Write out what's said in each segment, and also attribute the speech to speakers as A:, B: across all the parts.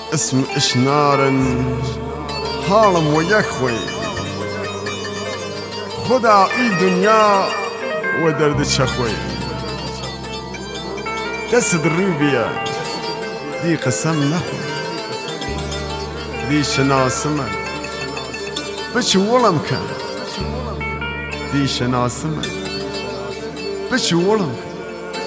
A: اسم اشنارن حالم وياك خوي خدا اي دنيا ودرد شخوي قصد الروبيا دي قسم نخوي دي شناسمن بشولم كان دي شناسمن بشولم كان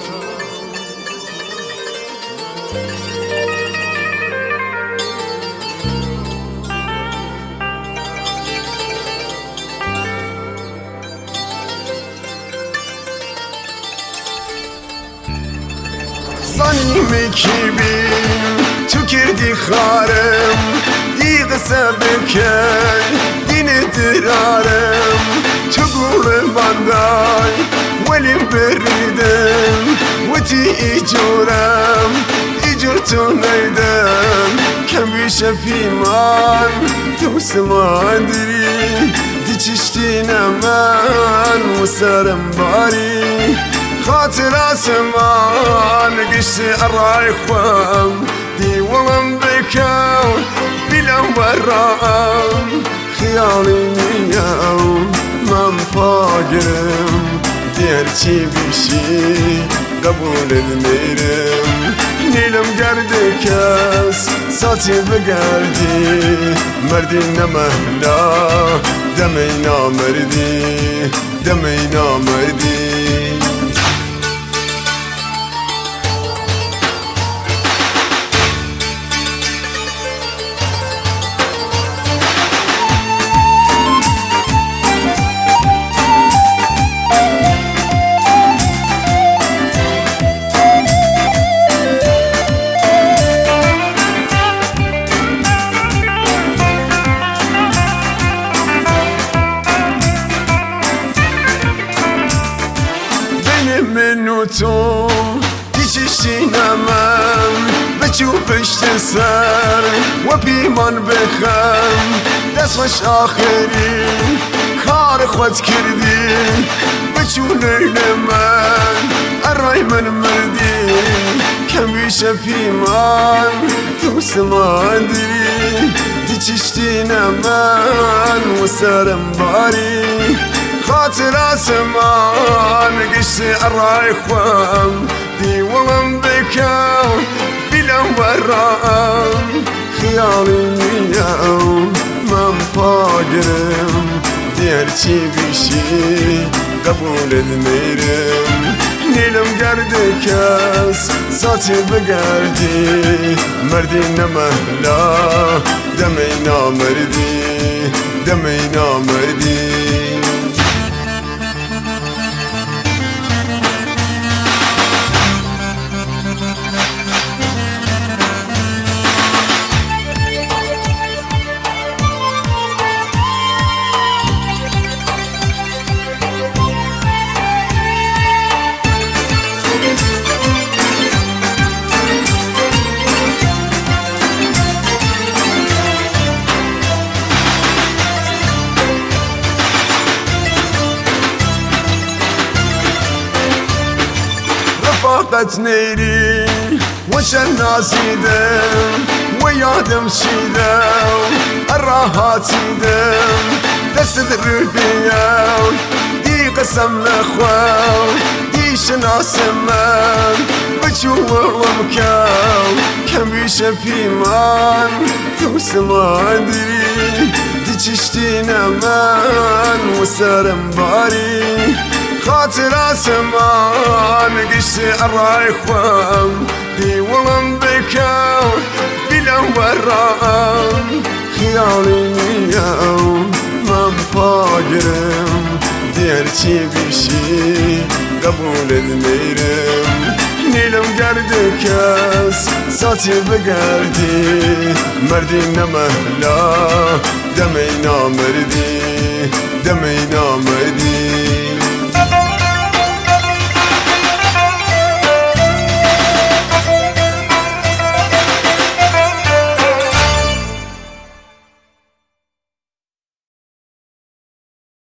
A: ظني كبير تكردي خارم دي قسبك دين درارم تقول بنداي ولي بردم وتي اجورم اجرتو نيدم كم يشفي مان توسم ادري دي تشتينا مان وسرم باري خاطر اسمان قشي الرايخوام دي ولم بكاو بلا ورام خيالي نياو ما مفاقرم ديرتي بشي قبول الميرم نيلم قردكاس ساتي بقردي مردينا مهلا دمينا مردي دمينا مردي منو تو دیچشینا من بچوبش تسر و پیمان بخم دستش آخری کار خود کردی بچو لیل من ارای من مردی کمیشه پیمان تو سماندری دیچشتینا من و سرم باری خاطر اسمان قشي الرايخوام دي ولم بكاو بلا ورام خيالي نياو ما مفاقرم ديرتي بشي قبول الميرم نيلم قردكاس ساتي بقردي مردينا مهلا دمينا مردي دمينا مردي فقط نيري وش الناس يدم ويادم شيدم الراحات يدم دست الربيع دي قسم اخوان دي شناس من بجور ومكاو كم يشفي مان توسم ادري دي تشتينا من وسرم باري خاطر اسمان قشي الرايخوام دي ولم بكاو بلا ورام خيالي نياو ما مفاقرم ديرتي بشي قبول الميرم نيلم قردكاس ساتي بقردي مردينا مهلا دمينا مردي دمينا مردي